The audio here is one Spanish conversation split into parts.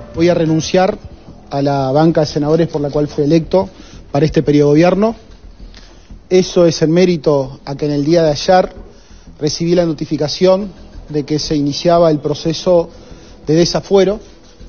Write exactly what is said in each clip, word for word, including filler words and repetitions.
voy a renunciar a la banca de senadores por la cual fui electo para este periodo de gobierno. Eso es en mérito a que en el día de ayer recibí la notificación de que se iniciaba el proceso de desafuero,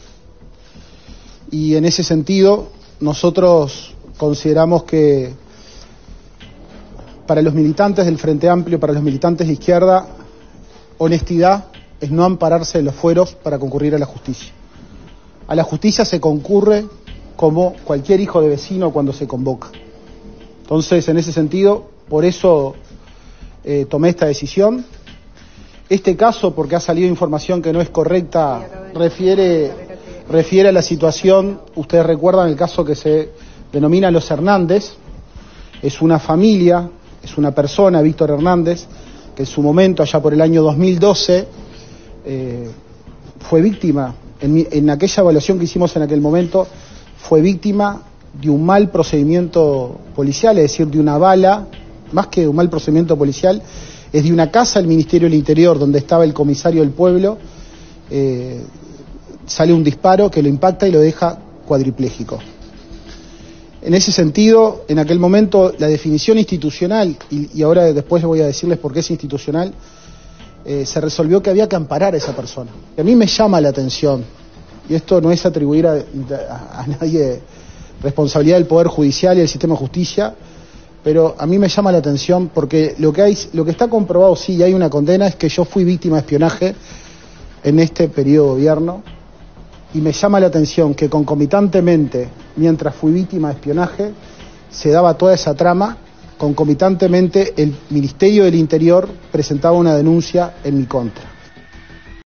y en ese sentido nosotros consideramos que para los militantes del Frente Amplio, para los militantes de izquierda, honestidad es no ampararse en los fueros para concurrir a la justicia. A la justicia se concurre como cualquier hijo de vecino cuando se convoca. Entonces, en ese sentido, por eso eh, tomé esta decisión. Este caso, porque ha salido información que no es correcta, refiere, refiere a la situación, ustedes recuerdan el caso que se denomina Los Hernández. Es una familia, es una persona, Víctor Hernández, que en su momento, allá por el año dos mil doce, eh, fue víctima, en, mi, en aquella evaluación que hicimos en aquel momento, fue víctima de un mal procedimiento policial, es decir, de una bala, más que de un mal procedimiento policial, es de una casa del Ministerio del Interior donde estaba el comisario del pueblo, eh, sale un disparo que lo impacta y lo deja cuadripléjico. En ese sentido, en aquel momento, la definición institucional, y, y ahora después voy a decirles por qué es institucional, eh, se resolvió que había que amparar a esa persona. Y a mí me llama la atención, y esto no es atribuir a, a, a nadie responsabilidad del Poder Judicial y del sistema de justicia, pero a mí me llama la atención porque lo que hay, lo que está comprobado, sí, y hay una condena, es que yo fui víctima de espionaje en este periodo de gobierno, y me llama la atención que concomitantemente, mientras fui víctima de espionaje, se daba toda esa trama, concomitantemente el Ministerio del Interior presentaba una denuncia en mi contra.